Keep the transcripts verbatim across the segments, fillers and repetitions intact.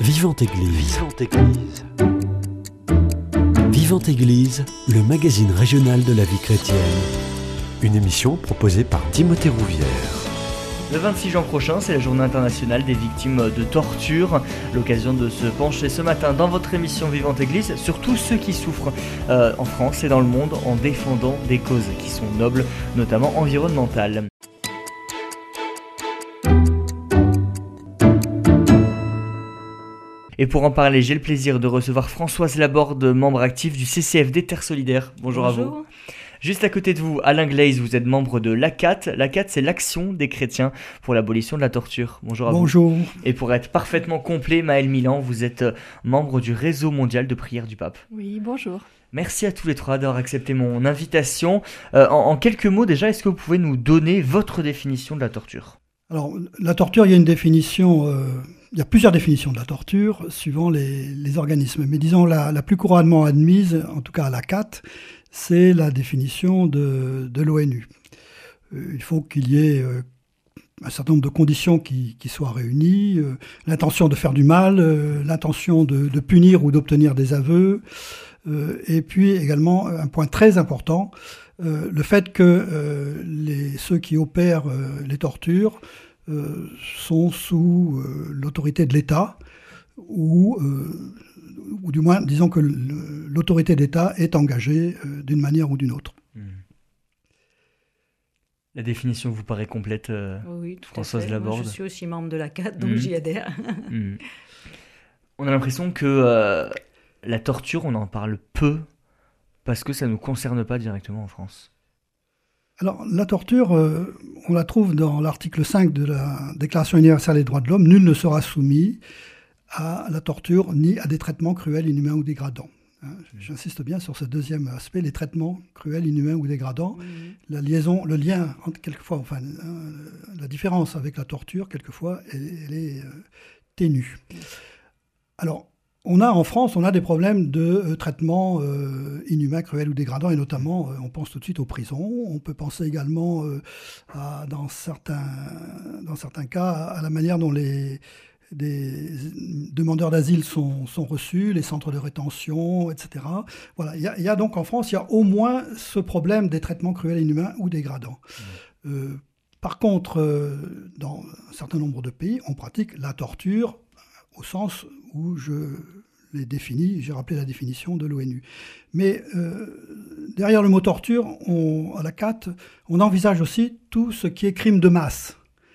Vivante Église. Vivante Église. Vivante Église, le magazine régional de la vie chrétienne. Une émission proposée par Timothée Rouvière. Le vingt-six juin prochain, c'est la journée internationale des victimes de torture. L'occasion de se pencher ce matin dans votre émission Vivante Église sur tous ceux qui souffrent euh, en France et dans le monde en défendant des causes qui sont nobles, notamment environnementales. Et pour en parler, j'ai le plaisir de recevoir Françoise Laborde, membre actif du C C F D Terre Solidaire. Bonjour, Bonjour. à vous. Juste à côté de vous, Alain Glaise, vous êtes membre de l'A C A T. L'A C A T, c'est l'Action des chrétiens pour l'abolition de la torture. Bonjour à Bonjour. vous. Et pour être parfaitement complet, Maëlle Milan, vous êtes membre du Réseau mondial de prière du pape. Oui, bonjour. Merci à tous les trois d'avoir accepté mon invitation. Euh, en, en quelques mots déjà, est-ce que vous pouvez nous donner votre définition de la torture ? Alors, la torture, il y a une définition... Euh... Il y a plusieurs définitions de la torture suivant les, les organismes. Mais disons, la, la plus couramment admise, en tout cas à l'A C A T, c'est la définition de, de l'ONU. Euh, il faut qu'il y ait euh, un certain nombre de conditions qui, qui soient réunies. Euh, l'intention de faire du mal, euh, l'intention de, de punir ou d'obtenir des aveux. Euh, et puis également, un point très important, euh, le fait que euh, les, ceux qui opèrent euh, les tortures Euh, sont sous euh, l'autorité de l'État, ou, euh, ou du moins, disons que le, l'autorité d'État est engagée euh, d'une manière ou d'une autre. Mmh. La définition vous paraît complète, euh, oui, tout Françoise à fait. Laborde. Moi, je suis aussi membre de l'A C A T, donc mmh. j'y adhère. mmh. On a l'impression que euh, la torture, on en parle peu, parce que ça ne nous concerne pas directement en France. Alors, la torture, euh, on la trouve dans l'article cinq de la Déclaration universelle des droits de l'homme. Nul ne sera soumis à la torture ni à des traitements cruels, inhumains ou dégradants. Hein, j'insiste bien sur ce deuxième aspect, les traitements cruels, inhumains ou dégradants. Mmh. La liaison, le lien, entre, quelquefois, enfin, euh, la différence avec la torture, quelquefois, elle, elle est euh, ténue. Alors, on a en France, on a des problèmes de euh, traitement euh, inhumain, cruel ou dégradant, et notamment, euh, on pense tout de suite aux prisons. On peut penser également, euh, à, dans, certains, dans certains cas, à la manière dont les, les demandeurs d'asile sont, sont reçus, les centres de rétention, et cetera. Voilà, il y a, il y a donc en France, il y a au moins ce problème des traitements cruels, inhumains ou dégradants. Mmh. Euh, par contre, euh, dans un certain nombre de pays, on pratique la torture au sens où je l'ai défini, j'ai rappelé la définition de l'ONU. Mais euh, derrière le mot torture, on, à la C A T, on envisage aussi tout ce qui est crime de masse.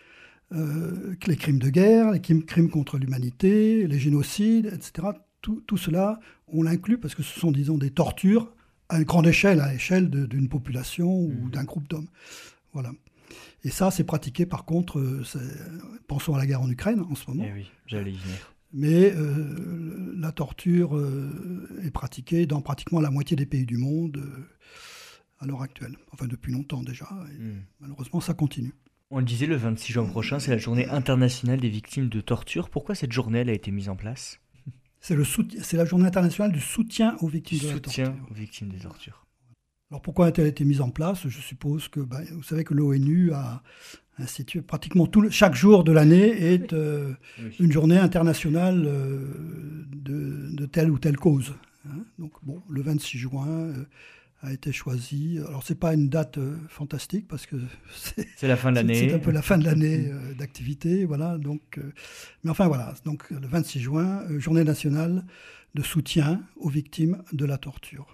Euh, les crimes de guerre, les crimes contre l'humanité, les génocides, et cetera. Tout, tout cela, on l'inclut parce que ce sont, disons, des tortures à une grande échelle, à l'échelle de, d'une population ou mmh. d'un groupe d'hommes. Voilà. Et ça, c'est pratiqué, par contre, c'est, pensons à la guerre en Ukraine en ce moment. Eh oui, j'allais y venir. Mais euh, la torture euh, est pratiquée dans pratiquement la moitié des pays du monde euh, à l'heure actuelle. Enfin, depuis longtemps déjà. Et mmh. Malheureusement, ça continue. On le disait, le vingt-six juin prochain, c'est la journée internationale des victimes de torture. Pourquoi cette journée elle a été mise en place ? C'est, le soutien, c'est la journée internationale du soutien aux victimes du de la soutien torture. aux victimes des tortures. Alors pourquoi a-t-elle été mise en place ? Je suppose que, ben, vous savez que l'ONU a institué pratiquement tout le, chaque jour de l'année est euh, oui. une journée internationale euh, de, de telle ou telle cause. Hein. Donc bon, le vingt-six juin euh, a été choisi. Alors c'est pas une date euh, fantastique parce que c'est, c'est la fin de l'année. C'est, c'est un peu la fin de l'année euh, d'activité, voilà. Donc, euh, mais enfin voilà. Donc le vingt-six juin, euh, journée nationale de soutien aux victimes de la torture.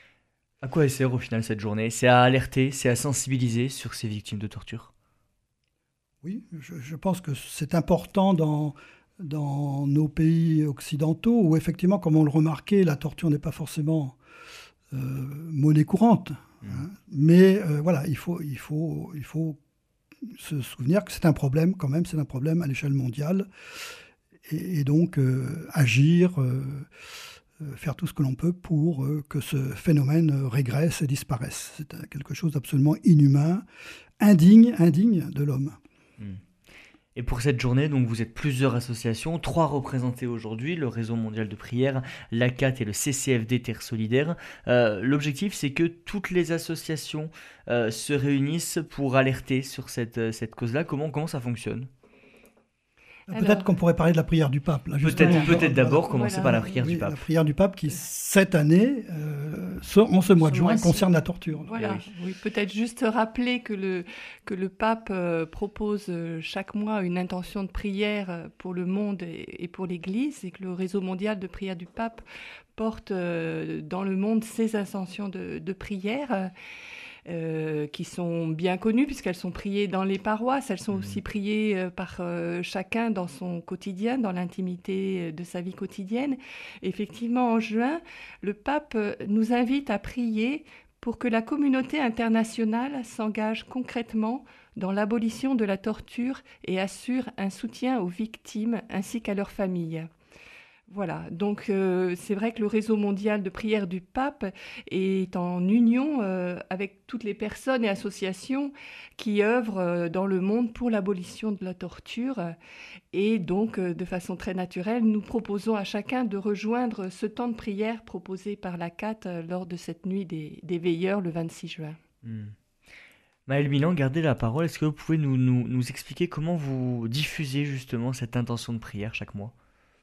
À quoi elle sert au final cette journée ? C'est à alerter, c'est à sensibiliser sur ces victimes de torture ? Oui, je, je pense que c'est important dans, dans nos pays occidentaux où effectivement, comme on le remarquait, la torture n'est pas forcément euh, monnaie courante. Mmh. Hein, mais euh, voilà, il faut, il, faut, il faut se souvenir que c'est un problème quand même, c'est un problème à l'échelle mondiale. Et, et donc euh, agir... Euh, faire tout ce que l'on peut pour euh, que ce phénomène euh, régresse et disparaisse. C'est euh, quelque chose d'absolument inhumain, indigne, indigne de l'homme. Et pour cette journée, donc, vous êtes plusieurs associations, trois représentées aujourd'hui, le Réseau mondial de prière, l'A C A T et le C C F D Terre Solidaire. Euh, l'objectif, c'est que toutes les associations euh, se réunissent pour alerter sur cette, cette cause-là. Comment, comment ça fonctionne ? Peut-être Alors, qu'on pourrait parler de la prière du pape. Là, peut-être peut-être d'abord commencer voilà. par la prière oui, du pape. La prière du pape qui, cette année, euh, en ce mois ce de juin, concerne la torture. Voilà. Oui. Oui, peut-être juste rappeler que le, que le pape euh, propose euh, chaque mois une intention de prière pour le monde et, et pour l'Église, et que le réseau mondial de prière du pape porte euh, dans le monde ces intentions de, de prière. Euh, qui sont bien connues puisqu'elles sont priées dans les paroisses, elles sont aussi priées euh, par euh, chacun dans son quotidien, dans l'intimité de sa vie quotidienne. Effectivement, en juin, le pape nous invite à prier pour que la communauté internationale s'engage concrètement dans l'abolition de la torture et assure un soutien aux victimes ainsi qu'à leurs familles. Voilà, donc euh, c'est vrai que le réseau mondial de prière du pape est en union euh, avec toutes les personnes et associations qui œuvrent euh, dans le monde pour l'abolition de la torture. Et donc, euh, de façon très naturelle, nous proposons à chacun de rejoindre ce temps de prière proposé par la C A T euh, lors de cette nuit des, des veilleurs le vingt-six juin. Mmh. Maëlle Milan, gardez la parole. Est-ce que vous pouvez nous, nous, nous expliquer comment vous diffusez justement cette intention de prière chaque mois ?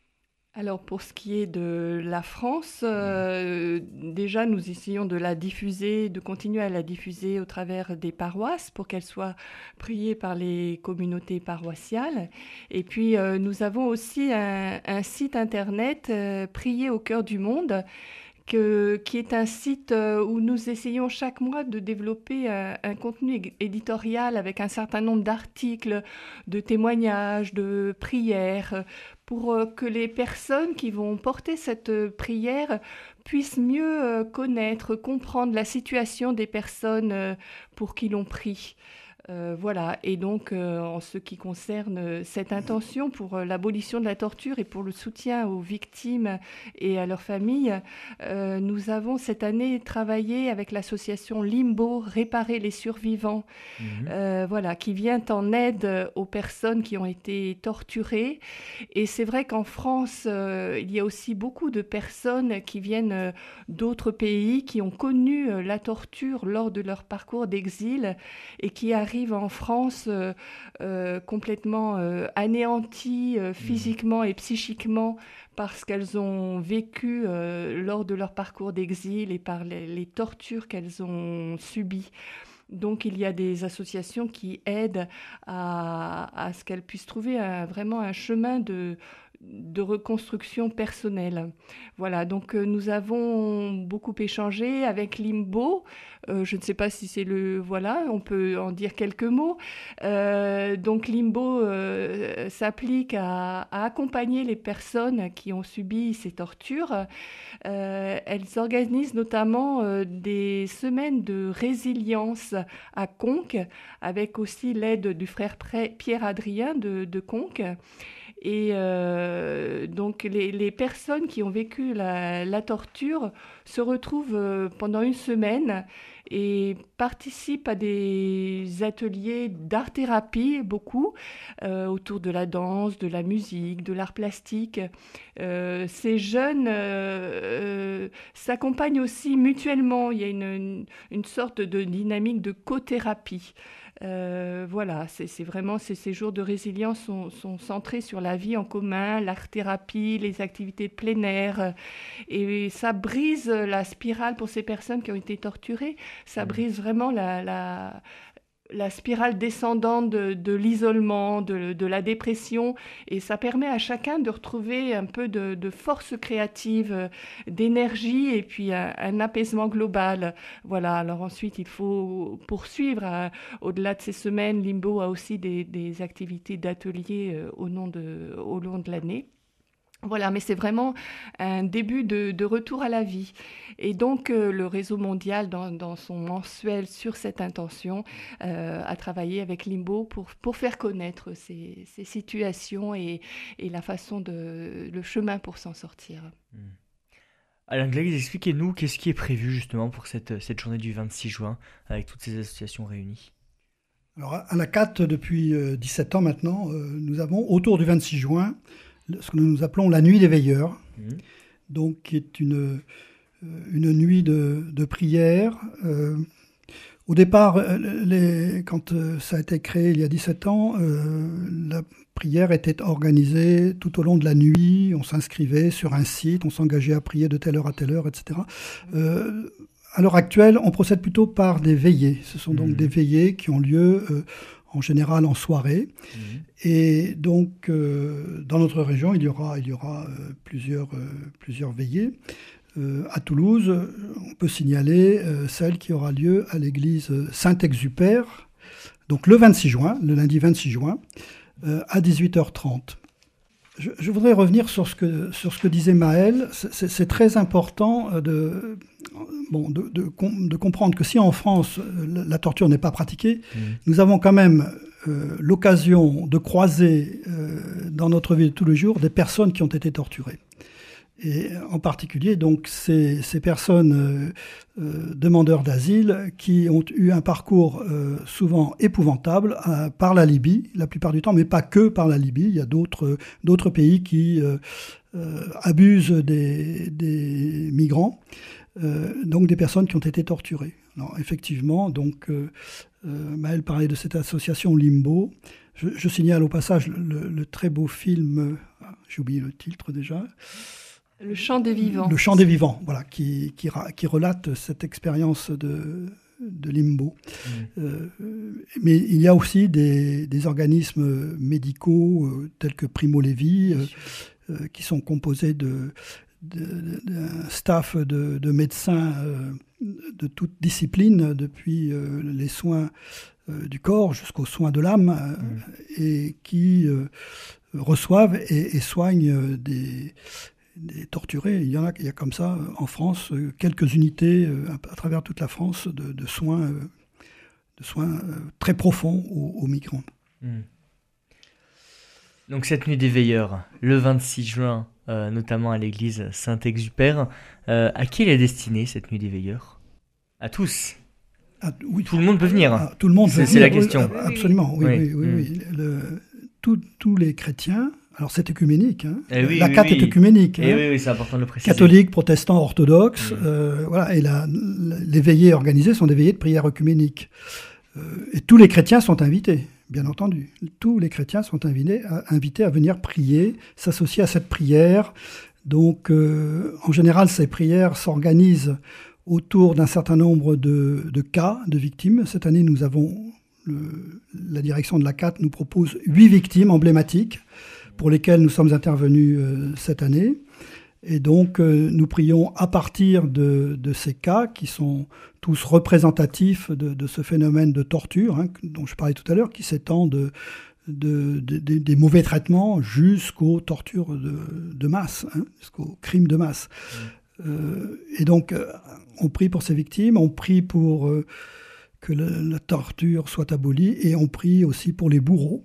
Alors pour ce qui est de la France, euh, déjà nous essayons de la diffuser, de continuer à la diffuser au travers des paroisses pour qu'elle soit priée par les communautés paroissiales. Et puis euh, nous avons aussi un, un site internet, euh, Prier au cœur du monde, Que, qui est un site où nous essayons chaque mois de développer un, un contenu éditorial avec un certain nombre d'articles, de témoignages, de prières, pour que les personnes qui vont porter cette prière puissent mieux connaître, comprendre la situation des personnes pour qui l'on prie. Euh, voilà, et donc euh, en ce qui concerne cette intention pour euh, l'abolition de la torture et pour le soutien aux victimes et à leurs familles, euh, nous avons cette année travaillé avec l'association Limbo, Réparer les survivants, mmh. euh, voilà, qui vient en aide aux personnes qui ont été torturées. Et c'est vrai qu'en France, euh, il y a aussi beaucoup de personnes qui viennent euh, d'autres pays, qui ont connu euh, la torture lors de leur parcours d'exil et qui arrivent en France euh, euh, complètement euh, anéanties euh, physiquement et psychiquement parce qu'elles ont vécu euh, lors de leur parcours d'exil et par les, les tortures qu'elles ont subies. Donc il y a des associations qui aident à, à ce qu'elles puissent trouver un, vraiment un chemin de de reconstruction personnelle. Voilà, donc euh, nous avons beaucoup échangé avec Limbo. Euh, je ne sais pas si c'est le... Voilà, on peut en dire quelques mots. Euh, donc Limbo euh, s'applique à, à accompagner les personnes qui ont subi ces tortures. Euh, elles organisent notamment euh, des semaines de résilience à Conques, avec aussi l'aide du frère Pierre-Adrien de, de Conques. Et euh, donc les, les personnes qui ont vécu la, la torture se retrouvent euh, pendant une semaine et participent à des ateliers d'art-thérapie, beaucoup, euh, autour de la danse, de la musique, de l'art plastique. Euh, ces jeunes euh, euh, s'accompagnent aussi mutuellement. Il y a une, une, une sorte de dynamique de co-thérapie. Euh, voilà, c'est, c'est vraiment ces, ces jours de résilience sont, sont centrés sur la vie en commun, l'art-thérapie, les activités de plein air, et ça brise la spirale pour ces personnes qui ont été torturées. Ça brise vraiment la, la, la spirale descendante de, de l'isolement, de, de la dépression, et ça permet à chacun de retrouver un peu de, de force créative, d'énergie et puis un, un apaisement global. Voilà, alors ensuite il faut poursuivre. Hein. Au-delà de ces semaines, Limbo a aussi des, des activités d'ateliers euh, au, long de, au long de l'année. Voilà, mais c'est vraiment un début de, de retour à la vie. Et donc, euh, le réseau mondial, dans, dans son mensuel sur cette intention, euh, a travaillé avec Limbo pour, pour faire connaître ces, ces situations et, et la façon de, le chemin pour s'en sortir. Mmh. Alain Gleig, expliquez-nous qu'est-ce qui est prévu justement pour cette, cette journée du vingt-six juin, avec toutes ces associations réunies. Alors, à la C A T, depuis euh, dix-sept ans maintenant, euh, nous avons autour du vingt-six juin ce que nous appelons la nuit des veilleurs, mmh. donc qui est une, une nuit de, de prière euh, Au départ, les, quand ça a été créé il y a dix-sept ans, euh, la prière était organisée tout au long de la nuit. On s'inscrivait sur un site, on s'engageait à prier de telle heure à telle heure, et cetera. Euh, à l'heure actuelle, on procède plutôt par des veillées. Ce sont donc mmh. des veillées qui ont lieu euh, en général en soirée. Mmh. Et donc, euh, dans notre région, il y aura, il y aura euh, plusieurs, euh, plusieurs veillées. Euh, à Toulouse, on peut signaler euh, celle qui aura lieu à l'église Saint-Exupère, donc le vingt-six juin, le lundi vingt-six juin, euh, à dix-huit heures trente. Je, je voudrais revenir sur ce que, sur ce que disait Maëlle. C'est, c'est très important de, bon, de, de, de comprendre que si en France, la, la torture n'est pas pratiquée, mmh. nous avons quand même euh, l'occasion de croiser euh, dans notre vie de tous les jours des personnes qui ont été torturées. Et en particulier, donc, ces, ces personnes euh, euh, demandeurs d'asile qui ont eu un parcours euh, souvent épouvantable euh, par la Libye, la plupart du temps, mais pas que par la Libye. Il y a d'autres, d'autres pays qui euh, euh, abusent des, des migrants, euh, donc des personnes qui ont été torturées. Alors, effectivement, donc, euh, euh, Maëlle parlait de cette association Limbo. Je, je signale au passage le, le très beau film, euh, j'ai oublié le titre déjà, Le Chant des Vivants. Le Chant des Vivants, voilà, qui, qui, qui relate cette expérience de, de Limbo. Mmh. Euh, mais il y a aussi des, des organismes médicaux euh, tels que Primo Levi, euh, euh, qui sont composés de, de, de, d'un staff de, de médecins euh, de toute discipline, depuis euh, les soins euh, du corps jusqu'aux soins de l'âme, euh, mmh. et qui euh, reçoivent et, et soignent des... des torturés. Il y en a, il y a comme ça en France quelques unités à travers toute la France de, de soins, de soins très profonds aux, aux migrants. Mmh. Donc cette nuit des veilleurs, le vingt-six juin, euh, notamment à l'église Saint-Exupère, euh, à qui elle est destinée cette nuit des veilleurs ? À tous. Ah, oui. Tout le monde peut venir. Ah, tout le monde c'est, peut c'est venir. la question. Oui, absolument. Oui, oui, oui. oui, mmh. oui. Le, tout, tous les chrétiens. Alors c'est œcuménique, hein. Eh oui, la oui, C A T oui. est œcuménique. Eh hein. oui, oui, c'est important de le préciser. Catholiques, protestants, orthodoxes, mmh. euh, voilà, et la, les veillées organisées sont des veillées de prière œcuménique. Euh, et tous les chrétiens sont invités, bien entendu. Tous les chrétiens sont invités à, invités à venir prier, s'associer à cette prière. Donc, euh, en général, ces prières s'organisent autour d'un certain nombre de, de cas de victimes. Cette année, nous avons le, la direction de la C A T nous propose huit victimes emblématiques pour lesquelles nous sommes intervenus euh, cette année. Et donc, euh, nous prions à partir de, de ces cas qui sont tous représentatifs de, de ce phénomène de torture, hein, dont je parlais tout à l'heure, qui s'étend de, de, de, de, des mauvais traitements jusqu'aux tortures de, de masse, hein, jusqu'aux crimes de masse. Mmh. Euh, et donc, euh, on prie pour ces victimes, on prie pour euh, que le, la torture soit abolie, et on prie aussi pour les bourreaux.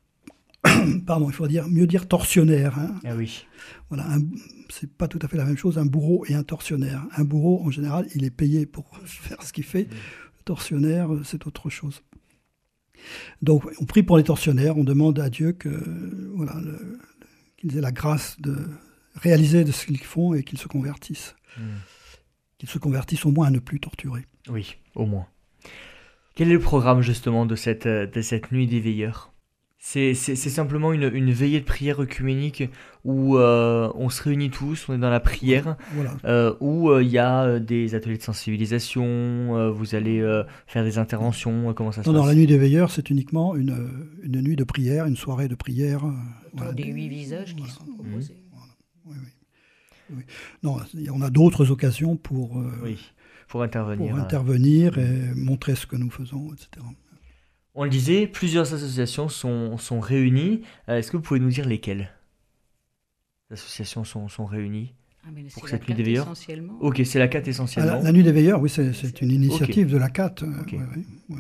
Pardon, il faut dire, mieux dire tortionnaire. Hein. Ah oui. Voilà, un, c'est pas tout à fait la même chose, un bourreau et un tortionnaire. Un bourreau, en général, il est payé pour faire ce qu'il fait. Le tortionnaire, c'est autre chose. Donc, on prie pour les tortionnaires, on demande à Dieu que, voilà, le, qu'ils aient la grâce de réaliser de ce qu'ils font et qu'ils se convertissent. Mmh. Qu'ils se convertissent au moins à ne plus torturer. Oui, au moins. Quel est le programme, justement, de cette, de cette nuit des veilleurs ? C'est, c'est, c'est simplement une, une veillée de prière œcuménique où euh, on se réunit tous, on est dans la prière, voilà. euh, où il euh, y a des ateliers de sensibilisation, euh, vous allez euh, faire des interventions, euh, comment ça se non, passe ? Non, la nuit des veilleurs, c'est uniquement une, une nuit de prière, une soirée de prière. Autour voilà. des huit visages qui voilà. sont proposés. Mmh. Voilà. Oui, oui. oui. Non, on a d'autres occasions pour, euh, oui, pour intervenir, pour euh... intervenir et montrer ce que nous faisons, et cetera. On le disait, plusieurs associations sont, sont réunies. Euh, est-ce que vous pouvez nous dire lesquelles les associations sont, sont réunies ah, mais pour cette nuit des veilleurs ? Essentiellement. Ok, c'est la C A T essentiellement. Ah, la, la nuit des veilleurs, oui, c'est, c'est une initiative okay. de la C A T. Okay. Euh, oui, oui,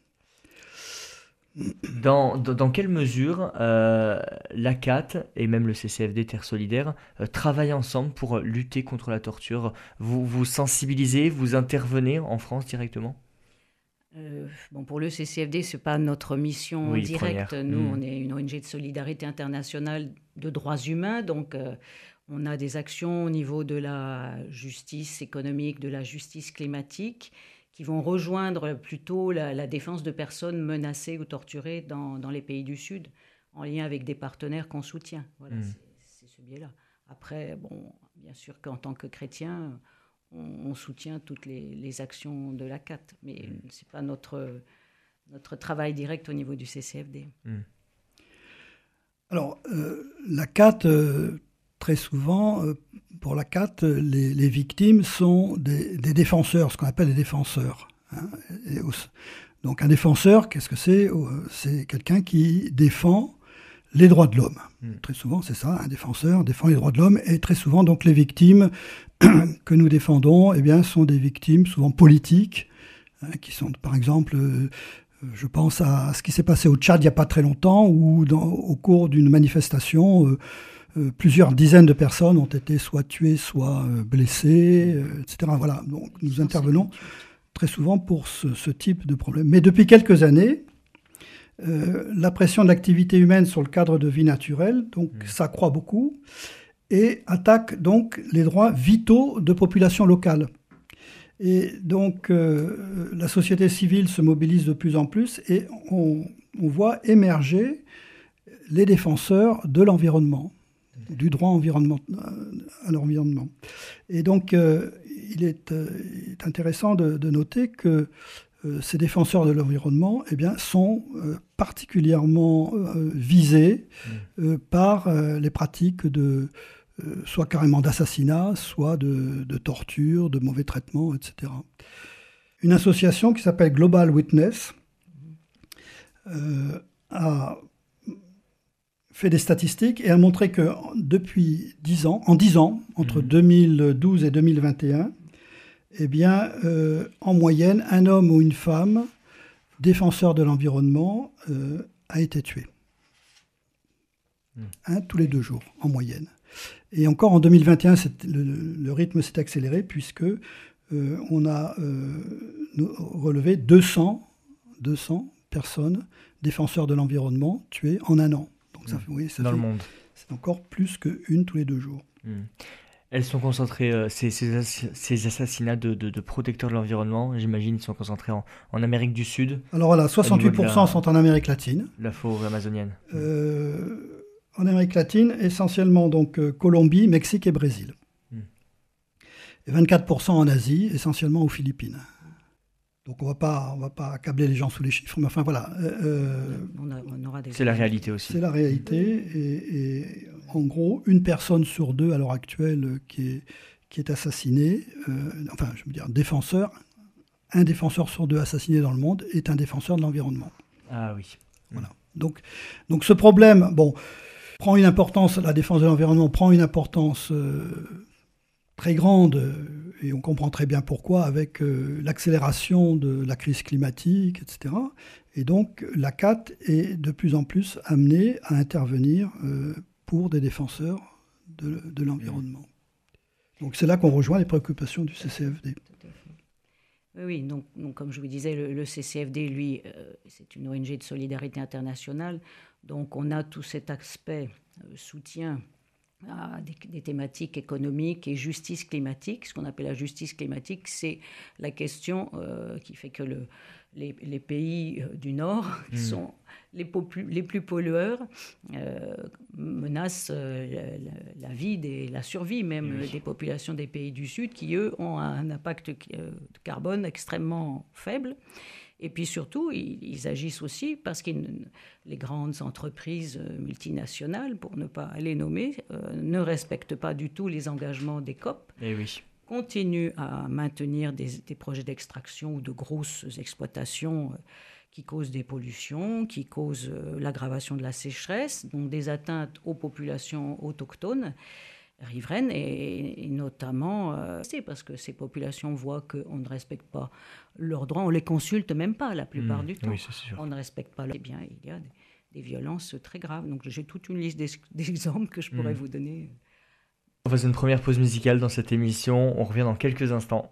oui. Dans, dans, dans quelle mesure euh, la C A T et même le C C F D Terre Solidaire euh, travaillent ensemble pour lutter contre la torture ? Vous vous sensibilisez, vous intervenez en France directement ? Euh, bon, pour le C C F D, ce n'est pas notre mission oui, directe. première. Nous, mmh. on est une O N G de solidarité internationale de droits humains. Donc, euh, on a des actions au niveau de la justice économique, de la justice climatique, qui vont rejoindre plutôt la, la défense de personnes menacées ou torturées dans, dans les pays du Sud, en lien avec des partenaires qu'on soutient. Voilà, mmh. c'est, c'est ce biais-là. Après, bon, bien sûr qu'en tant que chrétien, on, on soutient toutes les, les actions de la C A T, mais mmh. ce n'est pas notre, notre travail direct au niveau du C C F D. Mmh. Alors, euh, la C A T, euh, très souvent, euh, pour la C A T, les, les victimes sont des, des défenseurs, ce qu'on appelle des défenseurs. Hein, et, donc, un défenseur, qu'est-ce que c'est ? C'est quelqu'un qui défend les droits de l'homme. Mmh. Très souvent, c'est ça, un défenseur défend les droits de l'homme, et très souvent, donc, les victimes que nous défendons, eh bien, sont des victimes souvent politiques, hein, qui sont, par exemple, euh, je pense à ce qui s'est passé au Tchad il n'y a pas très longtemps, où, dans, au cours d'une manifestation, euh, euh, plusieurs dizaines de personnes ont été soit tuées, soit euh, blessées, euh, et cetera. Voilà, donc nous intervenons très souvent pour ce, ce type de problème. Mais depuis quelques années, Euh, la pression de l'activité humaine sur le cadre de vie naturelle donc, mmh. s'accroît beaucoup et attaque donc les droits vitaux de populations locales. Et donc, euh, la société civile se mobilise de plus en plus et on, on voit émerger les défenseurs de l'environnement, mmh. du droit environnement, à l'environnement. Et donc, euh, il est, euh, il est intéressant de, de noter que Euh, ces défenseurs de l'environnement eh bien, sont euh, particulièrement euh, visés mmh. euh, par euh, les pratiques de, euh, soit carrément d'assassinat, soit de, de torture, de mauvais traitements, et cetera. Une association qui s'appelle Global Witness euh, a fait des statistiques et a montré que depuis dix ans, en dix ans, entre mmh. deux mille douze et deux mille vingt et un, eh bien, euh, en moyenne, un homme ou une femme, défenseur de l'environnement, euh, a été tué. Mmh. Un, tous les deux jours, en moyenne. Et encore en deux mille vingt et un, c'est, le, le rythme s'est accéléré puisque euh, on a euh, relevé deux cents, deux cents personnes, défenseurs de l'environnement, tuées en un an. Donc ça, mmh. oui, ça Dans fait, le monde. C'est encore plus qu'une tous les deux jours. Mmh. Elles sont concentrées, euh, ces, ces, ces assassinats de, de, de protecteurs de l'environnement, j'imagine, ils sont concentrés en, en Amérique du Sud. Alors voilà, soixante-huit pour cent la, sont en Amérique latine. La forêt amazonienne. Euh, en Amérique latine, essentiellement donc euh, Colombie, Mexique et Brésil. Mm. Et vingt-quatre pour cent en Asie, essentiellement aux Philippines. Donc on ne va pas accabler les gens sous les chiffres, mais enfin voilà. Euh, on a, on aura des c'est la réalité aussi. C'est la réalité. Et, et en gros, une personne sur deux à l'heure actuelle qui est, qui est assassinée, euh, enfin je veux dire défenseur, un défenseur sur deux assassiné dans le monde est un défenseur de l'environnement. Ah oui. Voilà. Donc, donc ce problème, bon, prend une importance, la défense de l'environnement prend une importance euh, très grande, et on comprend très bien pourquoi, avec euh, l'accélération de la crise climatique, et cetera. Et donc, la C A T est de plus en plus amenée à intervenir euh, pour des défenseurs de, de l'environnement. Donc, c'est là qu'on rejoint les préoccupations du C C F D. Oui, donc, donc comme je vous disais, le, le C C F D, lui, euh, c'est une O N G de solidarité internationale. Donc, on a tout cet aspect euh, soutien à des, des thématiques économiques et justice climatique. Ce qu'on appelle la justice climatique, c'est la question euh, qui fait que le, les, les pays du Nord, qui mmh. sont les, popu- les plus pollueurs, euh, menacent euh, la, la vie, des, la survie même oui. des populations des pays du Sud, qui, eux, ont un impact euh, de carbone extrêmement faible. Et puis surtout, ils, ils agissent aussi parce que les grandes entreprises multinationales, pour ne pas les nommer, euh, ne respectent pas du tout les engagements des C O P, et oui. continuent à maintenir des, des projets d'extraction ou de grosses exploitations euh, qui causent des pollutions, qui causent euh, l'aggravation de la sécheresse, donc des atteintes aux populations autochtones, riveraines, et, et notamment, euh, c'est parce que ces populations voient qu'on ne respecte pas leurs droits, on ne les consulte même pas la plupart mmh, du temps. Oui, c'est sûr. On ne respecte pas leurs droits. Eh bien, il y a des, des violences très graves. Donc j'ai toute une liste d'exemples que je pourrais mmh. vous donner. On va faire une première pause musicale dans cette émission, on revient dans quelques instants.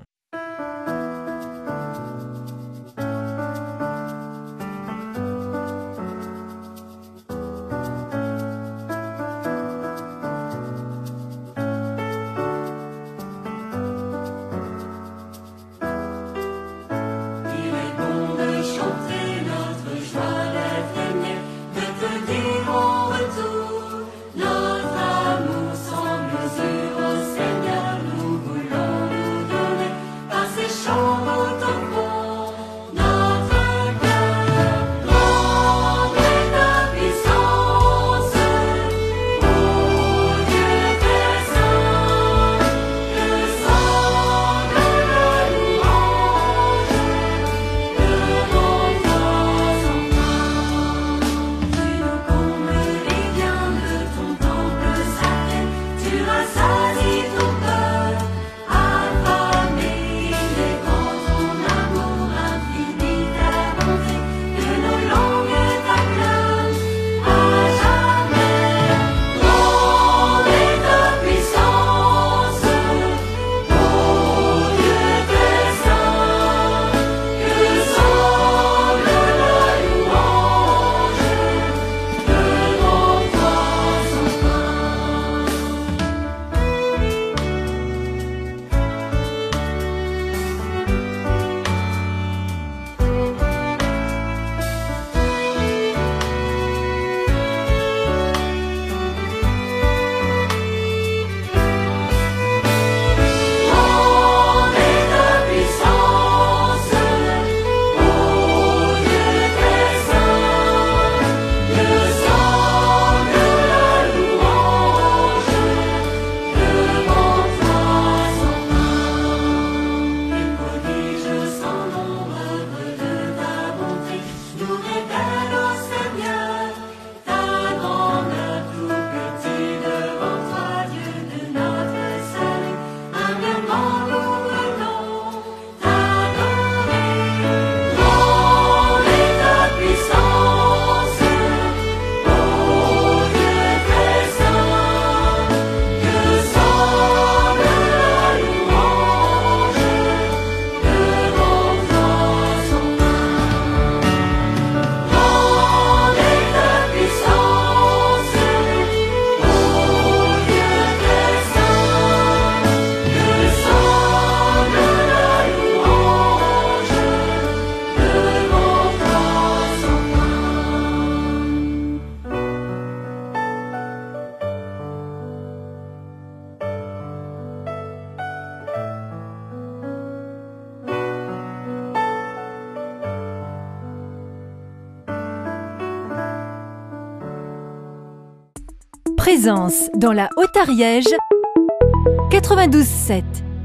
Présence dans la Haute-Ariège, quatre-vingt-douze sept.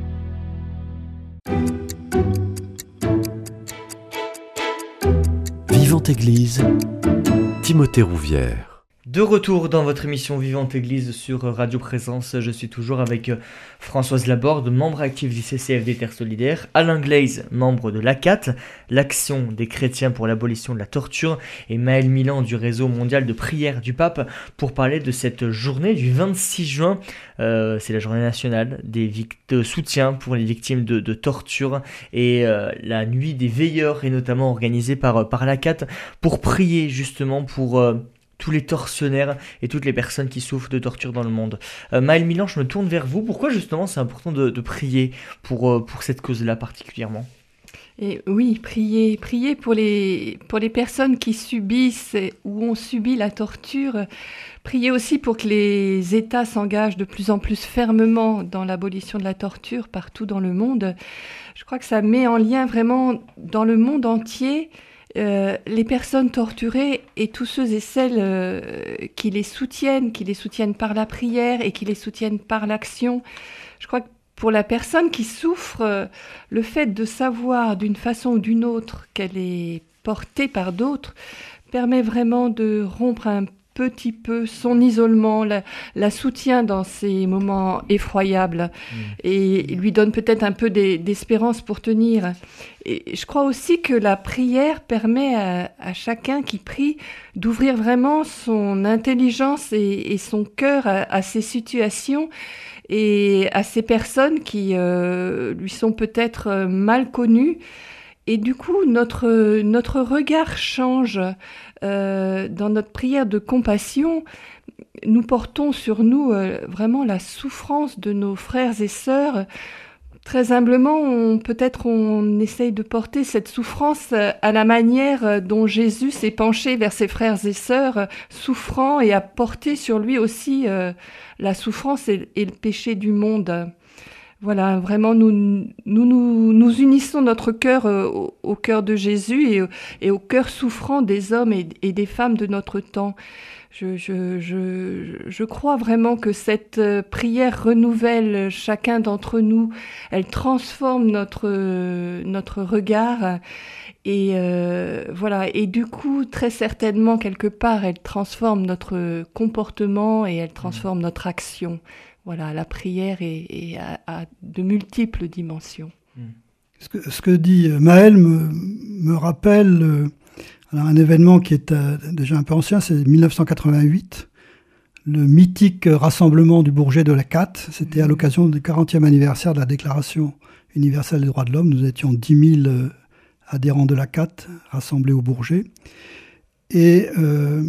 Vivante Église, Timothée Rouvière. De retour dans votre émission Vivante Église sur Radio Présence, je suis toujours avec Françoise Laborde, membre actif du C C F D Terre Solidaire, Alain Glaise, membre de l'A C A T, l'Action des chrétiens pour l'abolition de la torture, et Maël Milan du réseau mondial de prière du pape pour parler de cette journée du vingt-six juin. Euh, c'est la journée nationale des vic- de soutien pour les victimes de, de torture et euh, la nuit des veilleurs est notamment organisée par, par l'A C A T pour prier justement pour... Euh, tous les tortionnaires et toutes les personnes qui souffrent de torture dans le monde. Euh, Maël Milan, je me tourne vers vous. Pourquoi justement c'est important de, de prier pour, euh, pour cette cause-là particulièrement ? Et oui, prier, prier pour les, pour les personnes qui subissent ou ont subi la torture. Prier aussi pour que les États s'engagent de plus en plus fermement dans l'abolition de la torture partout dans le monde. Je crois que ça met en lien vraiment dans le monde entier Euh, les personnes torturées et tous ceux et celles euh, qui les soutiennent, qui les soutiennent par la prière et qui les soutiennent par l'action. Je crois que pour la personne qui souffre, euh, le fait de savoir d'une façon ou d'une autre qu'elle est portée par d'autres permet vraiment de rompre un petit peu son isolement, la, la soutient dans ces moments effroyables mmh. et lui donne peut-être un peu des, d'espérance pour tenir. Et je crois aussi que la prière permet à, à chacun qui prie d'ouvrir vraiment son intelligence et, et son cœur à, à ces situations et à ces personnes qui euh, lui sont peut-être mal connues. Et du coup, notre, notre regard change. Euh, dans notre prière de compassion, nous portons sur nous euh, vraiment la souffrance de nos frères et sœurs. Très humblement, on, peut-être on essaye de porter cette souffrance à la manière dont Jésus s'est penché vers ses frères et sœurs, souffrant, et a porté sur lui aussi euh, la souffrance et, et le péché du monde. Voilà, vraiment, nous nous, nous, nous unissons notre cœur euh, au, au cœur de Jésus et, et au cœur souffrant des hommes et, et des femmes de notre temps. Je, je, je, je crois vraiment que cette euh, prière renouvelle chacun d'entre nous. Elle transforme notre, euh, notre regard et euh, voilà. Et du coup, très certainement, quelque part, elle transforme notre comportement et elle transforme notre action. Voilà, la prière est, est à, à de multiples dimensions. Ce que, ce que dit Maël me, me rappelle euh, alors un événement qui est euh, déjà un peu ancien, c'est dix-neuf cent quatre-vingt-huit, le mythique rassemblement du Bourget de la C A T. C'était à l'occasion du quarantième anniversaire de la Déclaration universelle des droits de l'homme. Nous étions dix mille euh, adhérents de la C A T rassemblés au Bourget. Et euh,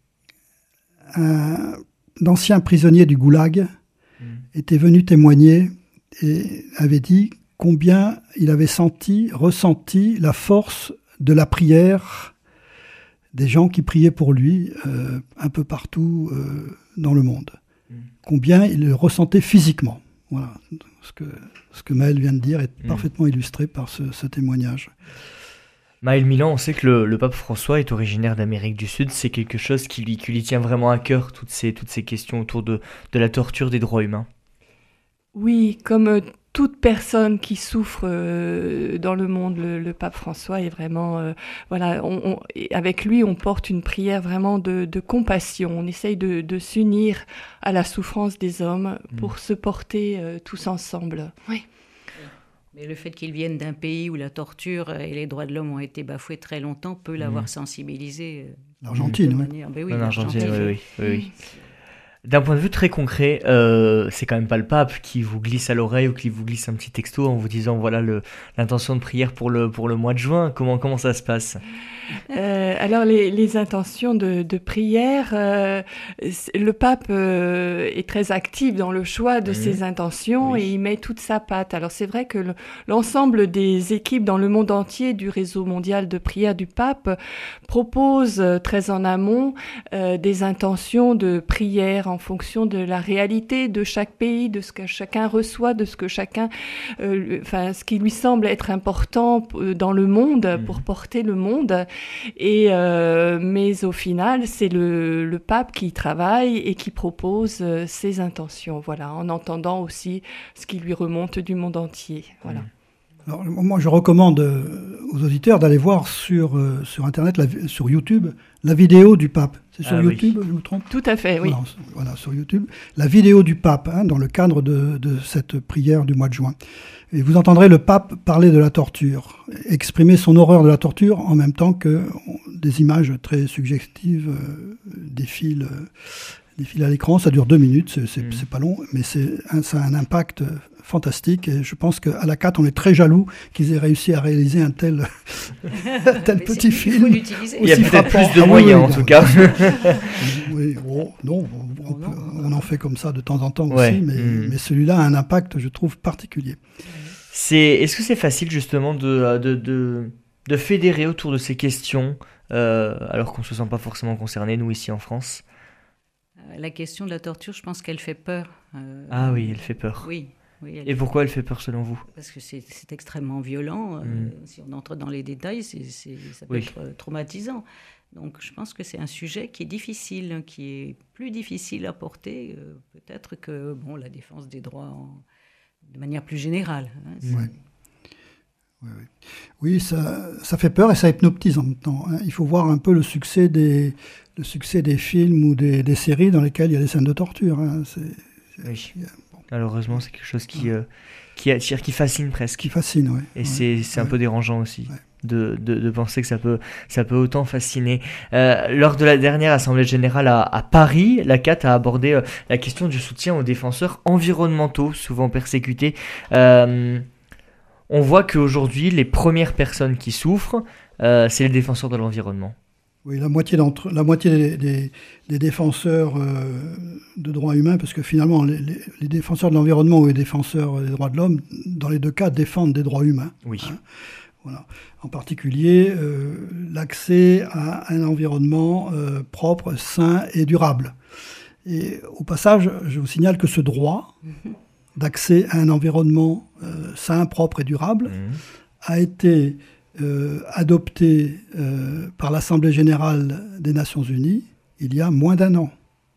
un ancien prisonnier du Goulag était venu témoigner et avait dit combien il avait senti, ressenti la force de la prière des gens qui priaient pour lui euh, un peu partout euh, dans le monde. Mmh. Combien il le ressentait physiquement. Voilà. Ce que, ce que Maël vient de dire est mmh. parfaitement illustré par ce, ce témoignage. Maël Milan, on sait que le, le pape François est originaire d'Amérique du Sud. C'est quelque chose qui lui, qui lui tient vraiment à cœur, toutes ces, toutes ces questions autour de, de la torture des droits humains. Oui, comme toute personne qui souffre euh, dans le monde, le, le pape François est vraiment... Euh, voilà, on, on, avec lui, on porte une prière vraiment de, de compassion. On essaye de, de s'unir à la souffrance des hommes pour mmh. se porter euh, tous ensemble. Oui. Mais le fait qu'il vienne d'un pays où la torture et les droits de l'homme ont été bafoués très longtemps peut l'avoir mmh. sensibilisé. Euh, L'Argentine, oui. Ben oui. En Argentine, oui, oui, oui, oui. D'un point de vue très concret, euh, c'est quand même pas le pape qui vous glisse à l'oreille ou qui vous glisse un petit texto en vous disant voilà le, l'intention de prière pour le, pour le mois de juin. Comment, comment ça se passe ? euh, Alors les, les intentions de, de prière, euh, le pape euh, est très actif dans le choix de mmh. ses intentions oui. et il met toute sa patte. Alors c'est vrai que le, l'ensemble des équipes dans le monde entier du réseau mondial de prière du pape propose euh, très en amont euh, des intentions de prière en fonction de la réalité de chaque pays, de ce que chacun reçoit, de ce que chacun, euh, enfin, ce qui lui semble être important dans le monde, mmh. pour porter le monde. Et, euh, mais au final, c'est le, le pape qui travaille et qui propose euh, ses intentions, voilà, en entendant aussi ce qui lui remonte du monde entier, voilà. Mmh. Alors, moi, je recommande aux auditeurs d'aller voir sur, euh, sur Internet, la, sur YouTube, la vidéo du pape. C'est sur ah, YouTube, oui. Je me trompe ? Tout à fait, oui. Voilà, voilà, sur YouTube, la vidéo du pape, hein, dans le cadre de, de cette prière du mois de juin. Et vous entendrez le pape parler de la torture, exprimer son horreur de la torture, en même temps que des images très suggestives euh, défilent, euh, défilent à l'écran. Ça dure deux minutes, c'est, c'est, mmh. c'est pas long, mais c'est, un, ça a un impact fantastique, et je pense qu'à la C A T, on est très jaloux qu'ils aient réussi à réaliser un tel, un tel petit film. Il y a peut-être plus de moyens, ah, oui, en tout cas. Oui, oh, non, on, on, peut, on en fait comme ça de temps en temps ouais. aussi, mais, mmh. mais celui-là a un impact, je trouve, particulier. C'est, est-ce que c'est facile, justement, de, de, de, de fédérer autour de ces questions, euh, alors qu'on ne se sent pas forcément concerné, nous, ici en France ? La question de la torture, je pense qu'elle fait peur. Euh, ah oui, elle fait peur. Oui. Oui, et pourquoi elle fait peur selon vous ? Parce que c'est, c'est extrêmement violent. Mmh. Euh, si on entre dans les détails, c'est, c'est, ça peut oui. être euh, traumatisant. Donc je pense que c'est un sujet qui est difficile, qui est plus difficile à porter, euh, peut-être que bon, la défense des droits en, de manière plus générale. Hein, oui, oui, oui. oui ça, ça fait peur et ça hypnotise en même temps. Hein. Il faut voir un peu le succès des, le succès des films ou des, des séries dans lesquelles il y a des scènes de torture. Hein. C'est, c'est, oui. Malheureusement, c'est quelque chose qui, euh, qui attire, qui fascine presque. Qui fascine, oui. Et ouais. c'est, c'est un ouais. peu dérangeant aussi ouais. de, de, de penser que ça peut, ça peut autant fasciner. Euh, lors de la dernière Assemblée Générale à, à Paris, la C A T a abordé euh, la question du soutien aux défenseurs environnementaux, souvent persécutés. Euh, on voit qu'aujourd'hui, les premières personnes qui souffrent, euh, c'est les défenseurs de l'environnement. Oui, la moitié, d'entre, la moitié des, des, des défenseurs euh, de droits humains, parce que finalement, les, les, les défenseurs de l'environnement ou les défenseurs des droits de l'homme, dans les deux cas, défendent des droits humains. Oui. Hein, voilà. En particulier, euh, l'accès à un environnement euh, propre, sain et durable. Et au passage, je vous signale que ce droit d'accès à un environnement euh, sain, propre et durable mmh. a été... Euh, adopté euh, par l'Assemblée générale des Nations unies il y a moins d'un an,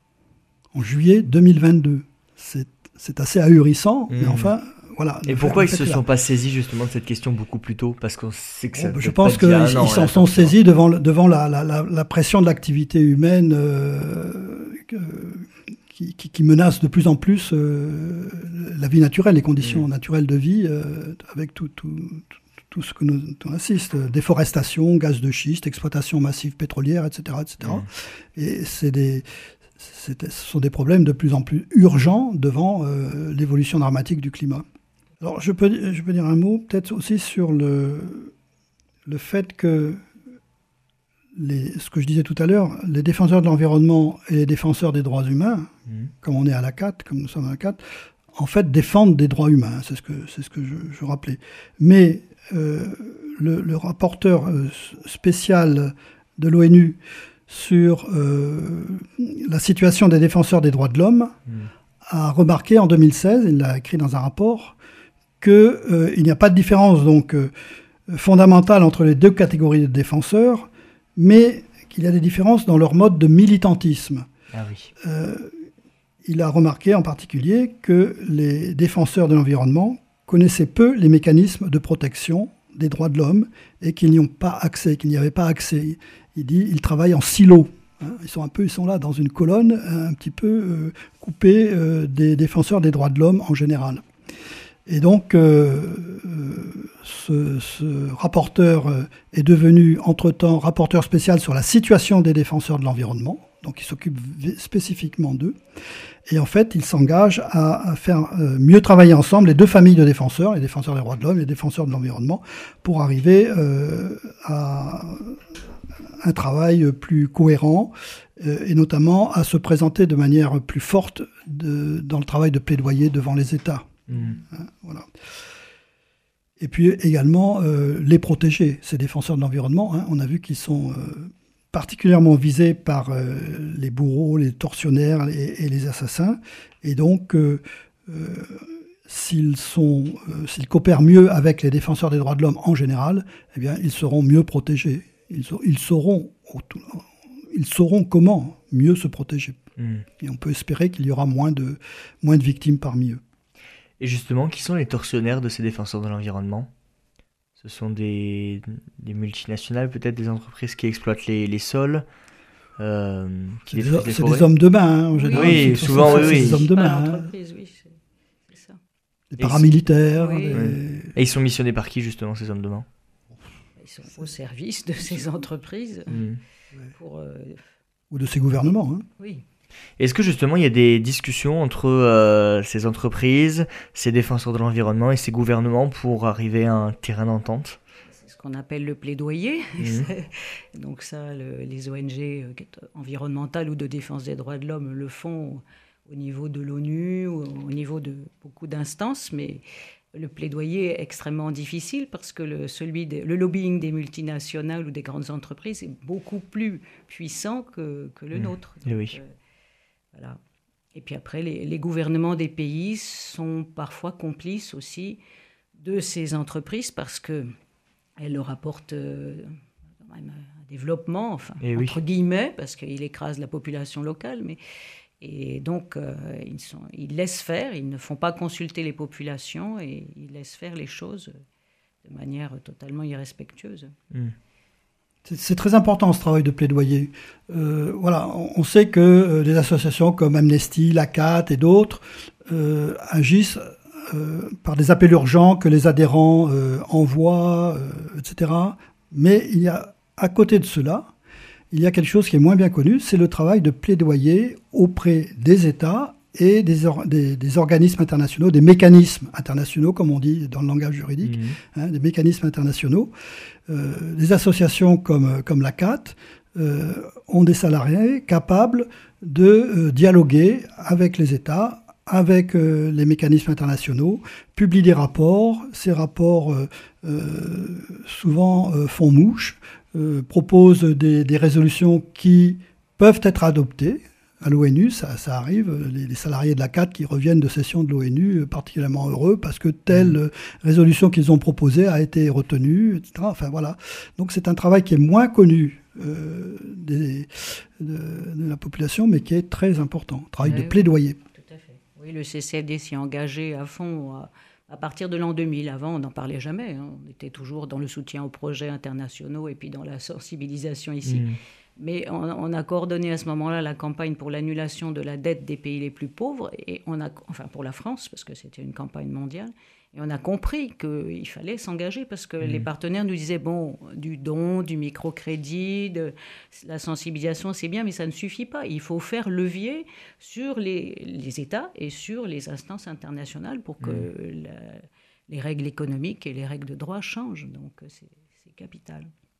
en juillet deux mille vingt-deux. C'est, c'est assez ahurissant, mmh. mais enfin, voilà. Et pourquoi ils ne se sont pas saisis justement de cette question beaucoup plus tôt ? Parce qu'on sait que ça bon, je pense qu'ils ils s'en sont saisis devant, devant la, la, la, la pression de l'activité humaine euh, que, qui, qui, qui menace de plus en plus euh, la vie naturelle, les conditions mmh. naturelles de vie, euh, avec tout... tout, tout tout ce que nous on assiste, déforestation, gaz de schiste, exploitation massive pétrolière, et cetera, et cetera. Mmh. Et c'est des, c'est, ce sont des problèmes de plus en plus urgents devant euh, l'évolution dramatique du climat. Alors, je peux, je peux dire un mot peut-être aussi sur le, le fait que, les, ce que je disais tout à l'heure, les défenseurs de l'environnement et les défenseurs des droits humains, mmh. comme on est à la C A T, comme nous sommes à la C A T, en fait, défendent des droits humains. C'est ce que, c'est ce que je, je rappelais. Mais Euh, le, le rapporteur euh, spécial de l'ONU sur euh, la situation des défenseurs des droits de l'homme mmh. a remarqué en deux mille seize, il l'a écrit dans un rapport, qu'il euh, n'y a pas de différence donc, euh, fondamentale entre les deux catégories de défenseurs, mais qu'il y a des différences dans leur mode de militantisme. Ah oui. Euh, il a remarqué en particulier que les défenseurs de l'environnement connaissaient peu les mécanismes de protection des droits de l'homme et qu'ils n'y ont pas accès, qu'il n'y avait pas accès. Il dit ils travaillent en silo. Hein, ils sont un peu, ils sont là dans une colonne un petit peu euh, coupée euh, des défenseurs des droits de l'homme en général. Et donc, euh, euh, ce, ce rapporteur euh, est devenu entre-temps rapporteur spécial sur la situation des défenseurs de l'environnement. Donc, il s'occupe spécifiquement d'eux. Et en fait, il s'engage à, à faire euh, mieux travailler ensemble les deux familles de défenseurs, les défenseurs des droits de l'homme et les défenseurs de l'environnement, pour arriver euh, à un travail plus cohérent euh, et notamment à se présenter de manière plus forte de, dans le travail de plaidoyer devant les États. Mmh. Hein, voilà. Et puis également euh, les protéger, ces défenseurs de l'environnement. Hein, on a vu qu'ils sont... Euh, particulièrement visés par euh, les bourreaux, les tortionnaires et, et les assassins. Et donc, euh, euh, s'ils, sont, euh, s'ils coopèrent mieux avec les défenseurs des droits de l'homme en général, eh bien, ils seront mieux protégés. Ils, ils, sauront, ils sauront comment mieux se protéger. Mmh. Et on peut espérer qu'il y aura moins de, moins de victimes parmi eux. Et justement, qui sont les tortionnaires de ces défenseurs de l'environnement ? Ce sont des, des multinationales, peut-être des entreprises qui exploitent les, les sols, euh, qui c'est, des, des, c'est des hommes de main, hein, en général. Oui, oui souvent, oui, c'est oui. des hommes de main. Hein. Oui, c'est, c'est ça. Des paramilitaires. Oui. Des... Oui. Et ils sont missionnés par qui, justement, ces hommes de main ? Ils sont au service de ces entreprises. Mmh. Pour, euh... Ou de ces gouvernements. Hein. Oui. Est-ce que justement il y a des discussions entre euh, ces entreprises, ces défenseurs de l'environnement et ces gouvernements pour arriver à un terrain d'entente ? C'est ce qu'on appelle le plaidoyer. Mmh. Donc ça, le, les O N G environnementales ou de défense des droits de l'homme le font au niveau de l'ONU, ou au niveau de beaucoup d'instances, mais le plaidoyer est extrêmement difficile parce que le, celui de, le lobbying des multinationales ou des grandes entreprises est beaucoup plus puissant que, que le mmh. nôtre. Donc, et oui. euh, Voilà. Et puis après, les, les gouvernements des pays sont parfois complices aussi de ces entreprises parce qu'elles leur apportent euh, quand même un développement, enfin, et entre oui. guillemets, parce qu'ils écrasent la population locale. Mais, et donc, euh, ils, sont, ils laissent faire, ils ne font pas consulter les populations et ils laissent faire les choses de manière totalement irrespectueuse. Mmh. C'est très important ce travail de plaidoyer. Euh, voilà, on sait que euh, des associations comme Amnesty, la C A T et d'autres euh, agissent euh, par des appels urgents que les adhérents euh, envoient, euh, et cetera. Mais il y a, à côté de cela, il y a quelque chose qui est moins bien connu, c'est le travail de plaidoyer auprès des États et des, or, des, des organismes internationaux, des mécanismes internationaux, comme on dit dans le langage juridique, mmh. hein, des mécanismes internationaux. Euh, des associations comme, comme la C A T euh, ont des salariés capables de euh, dialoguer avec les États, avec euh, les mécanismes internationaux, publient des rapports. Ces rapports euh, euh, souvent euh, font mouche, euh, proposent des, des résolutions qui peuvent être adoptées. À l'ONU, ça, ça arrive, les, les salariés de la C A T qui reviennent de sessions de l'ONU particulièrement heureux parce que telle mmh. résolution qu'ils ont proposée a été retenue, et cetera. Enfin voilà. Donc c'est un travail qui est moins connu euh, des, de, de la population, mais qui est très important. Travail oui, de plaidoyer. Tout à fait. Oui, le C C F D s'y est engagé à fond à, à partir de l'an deux mille. Avant, on n'en parlait jamais. Hein. On était toujours dans le soutien aux projets internationaux et puis dans la sensibilisation ici. Mmh. Mais on, on a coordonné à ce moment-là la campagne pour l'annulation de la dette des pays les plus pauvres, et on a, enfin pour la France, parce que c'était une campagne mondiale, et on a compris qu'il fallait s'engager, parce que mmh. les partenaires nous disaient, bon, du don, du microcrédit, de la sensibilisation, c'est bien, mais ça ne suffit pas. Il faut faire levier sur les, les États et sur les instances internationales pour que mmh. la, les règles économiques et les règles de droit changent. Donc c'est, c'est capital.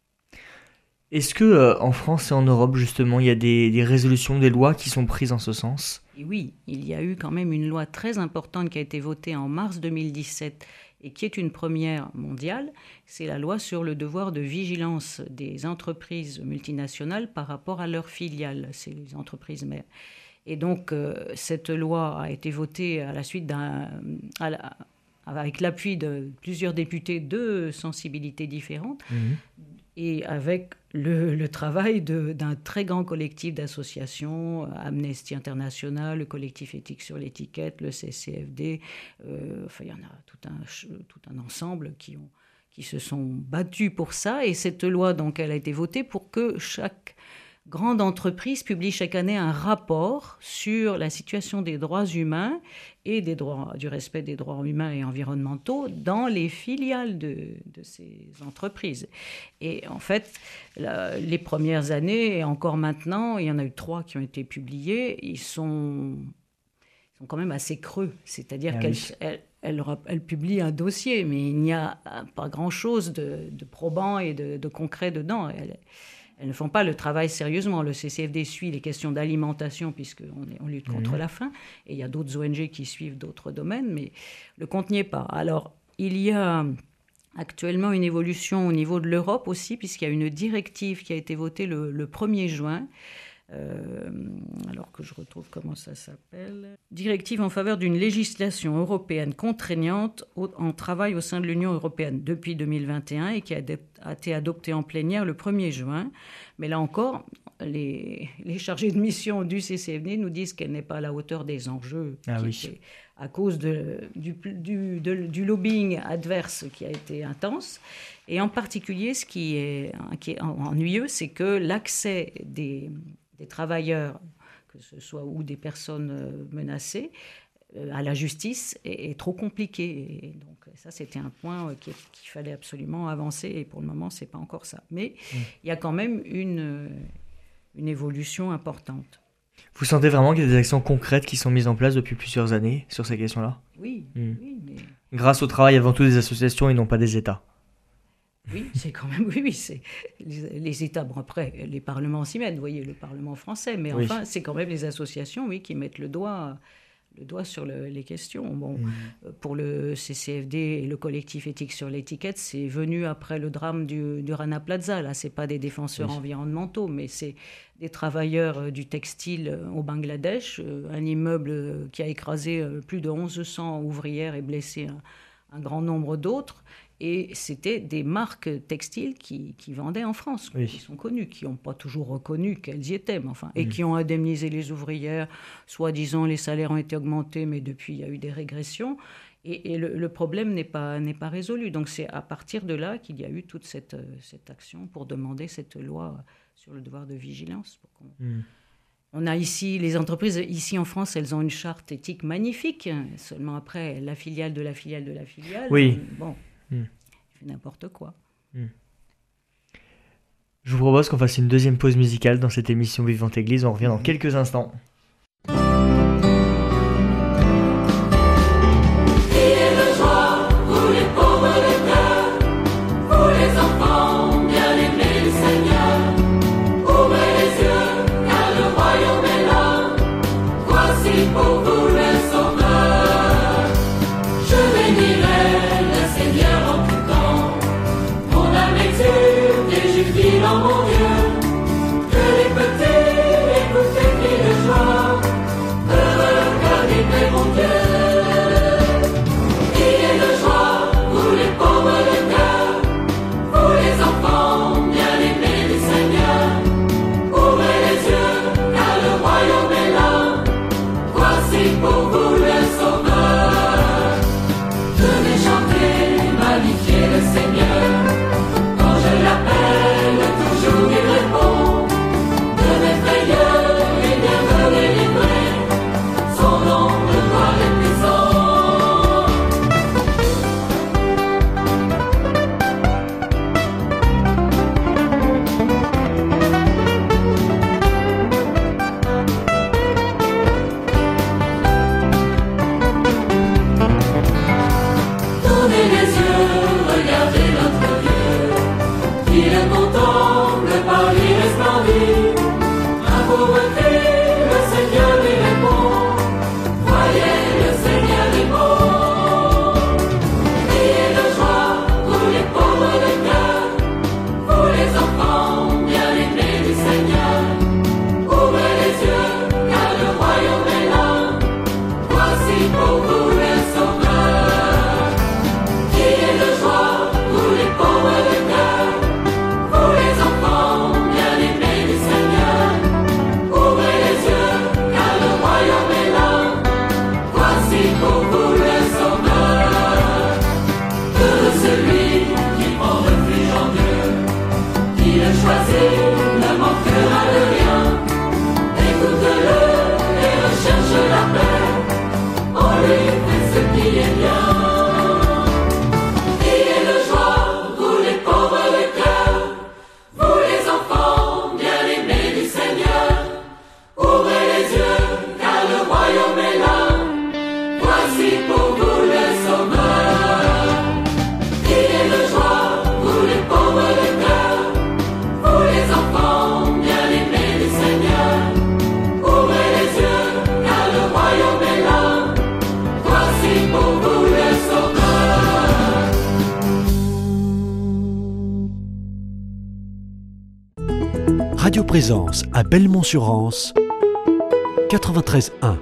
Est-ce que euh, en France et en Europe, justement, il y a des, des résolutions, des lois qui sont prises en ce sens ? Et oui, il y a eu quand même une loi très importante qui a été votée en mars deux mille dix-sept et qui est une première mondiale. C'est la loi sur le devoir de vigilance des entreprises multinationales par rapport à leurs filiales, c'est les entreprises mères. Et donc, euh, cette loi a été votée à la suite d'un... À la, avec l'appui de plusieurs députés de sensibilités différentes. Mmh. Et avec le, le travail de, d'un très grand collectif d'associations, Amnesty International, le collectif éthique sur l'étiquette, le C C F D, euh, enfin il y en a tout un, tout un ensemble qui, ont, qui se sont battus pour ça. Et cette loi, donc, elle a été votée pour que chaque grande entreprise publie chaque année un rapport sur la situation des droits humains et des droits, du respect des droits humains et environnementaux dans les filiales de, de ces entreprises. Et en fait, la, les premières années, et encore maintenant, il y en a eu trois qui ont été publiés, ils sont, ils sont quand même assez creux. C'est-à-dire ah, qu'elle oui. elle, elle, elle publie un dossier, mais il n'y a pas grand-chose de, de probant et de, de concret dedans. Elle, Elles ne font pas le travail sérieusement. Le C C F D suit les questions d'alimentation puisqu'on on lutte contre mmh. la faim. Et il y a d'autres O N G qui suivent d'autres domaines, mais le compte n'y est pas. Alors, il y a actuellement une évolution au niveau de l'Europe aussi, puisqu'il y a une directive qui a été votée le, le premier juin. Euh, alors que je retrouve comment ça s'appelle. Directive en faveur d'une législation européenne contraignante au, en travail au sein de l'Union européenne depuis deux mille vingt et un et qui a, de, a été adoptée en plénière le premier juin. Mais là encore, les, les chargés de mission du C C F D nous disent qu'elle n'est pas à la hauteur des enjeux ah, qui oui. étaient, à cause de, du, du, de, du lobbying adverse qui a été intense. Et en particulier, ce qui est, qui est ennuyeux, c'est que l'accès des des travailleurs, que ce soit ou des personnes menacées, à la justice est, est trop compliqué. Et donc ça, c'était un point qu'il fallait absolument avancer. Et pour le moment, ce n'est pas encore ça. Mais mmh. il y a quand même une, une évolution importante. Vous sentez vraiment qu'il y a des actions concrètes qui sont mises en place depuis plusieurs années sur ces questions-là ? Oui. mmh. oui mais... Grâce au travail avant tout des associations et non pas des États. Oui, c'est quand même, oui, oui, c'est les, les États, bon après, les parlements s'y mettent, vous voyez, le Parlement français, mais enfin, oui. c'est quand même les associations, oui, qui mettent le doigt, le doigt sur le, les questions. Bon, mmh. pour le C C F D et le collectif éthique sur l'étiquette, c'est venu après le drame du, du Rana Plaza, là, c'est pas des défenseurs oui. environnementaux, mais c'est des travailleurs du textile au Bangladesh, un immeuble qui a écrasé plus de mille cent ouvrières et blessé un, un grand nombre d'autres. Et c'était des marques textiles qui, qui vendaient en France, oui. qui sont connues, qui n'ont pas toujours reconnu qu'elles y étaient, mais enfin, et mmh. qui ont indemnisé les ouvrières. Soi-disant, les salaires ont été augmentés, mais depuis, il y a eu des régressions. Et, et le, le problème n'est pas, n'est pas résolu. Donc c'est à partir de là qu'il y a eu toute cette, cette action pour demander cette loi sur le devoir de vigilance. Pour qu'on... mmh. On a ici, les entreprises, ici en France, elles ont une charte éthique magnifique. Seulement après, la filiale de la filiale de la filiale. Oui. Bon. Mmh. Il fait n'importe quoi. Mmh. Je vous propose qu'on fasse une deuxième pause musicale dans cette émission Vivante Église. On revient dans quelques instants. Dans mon Dieu, que les petits écoutent les cris de joie. présence à Belmont-sur-Anse, quatre-vingt-treize un.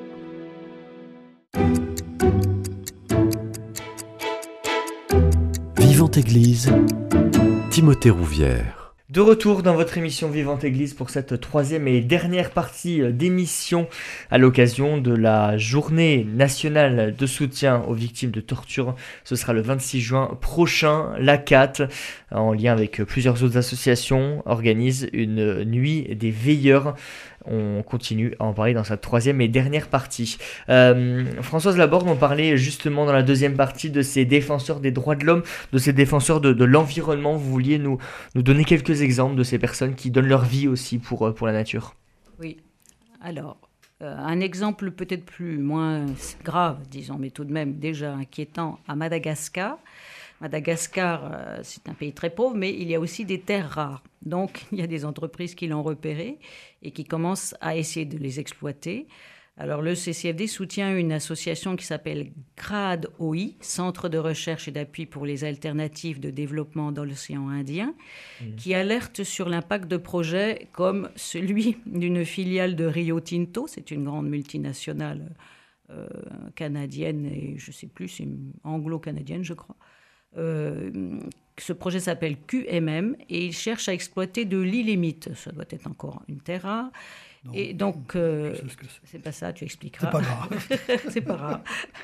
Vivante Église, Timothée Rouvière. De retour dans votre émission Vivante Église pour cette troisième et dernière partie d'émission à l'occasion de la journée nationale de soutien aux victimes de torture. Ce sera le vingt-six juin prochain. L'A C A T, en lien avec plusieurs autres associations, organise une nuit des veilleurs. On continue à en parler dans cette troisième et dernière partie. Euh, Françoise Laborde, on parlait justement dans la deuxième partie de ces défenseurs des droits de l'homme, de ces défenseurs de, de l'environnement. Vous vouliez nous, nous donner quelques exemples de ces personnes qui donnent leur vie aussi pour, pour la nature. Oui, alors, euh, un exemple peut-être plus, moins grave, disons, mais tout de même déjà inquiétant, à Madagascar. Madagascar, euh, c'est un pays très pauvre, mais il y a aussi des terres rares. Donc, il y a des entreprises qui l'ont repéré et qui commencent à essayer de les exploiter. Alors, le C C F D soutient une association qui s'appelle G R A D O I, Centre de recherche et d'appui pour les alternatives de développement dans l'océan Indien, mmh. qui alerte sur l'impact de projets comme celui d'une filiale de Rio Tinto, c'est une grande multinationale euh, canadienne et je ne sais plus, c'est anglo-canadienne, je crois. Euh, ce projet s'appelle Q M M et il cherche à exploiter de l'illimite. Ça doit être encore une terre rare. Non, et donc, euh, c'est, c'est pas ça, tu expliqueras. C'est pas grave. C'est pas grave.